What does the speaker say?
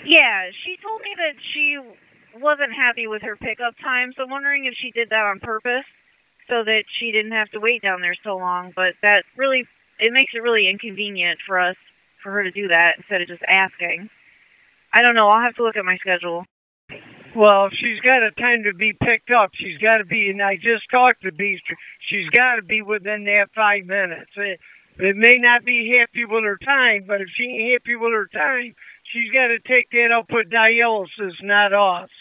Yeah, she told me that she wasn't happy with her pickup time, so I'm wondering if she did that on purpose so that she didn't have to wait down there so long. But that really, it makes it really inconvenient for us, for her to do that instead of just asking. I don't know. I'll have to look at my schedule. Well, if she's got a time to be picked up, she's got to be, and I just talked to Beast, she's got to be within that 5 minutes. It may not be happy with her time, but if she ain't happy with her time, she's got to take that up with dialysis, not us.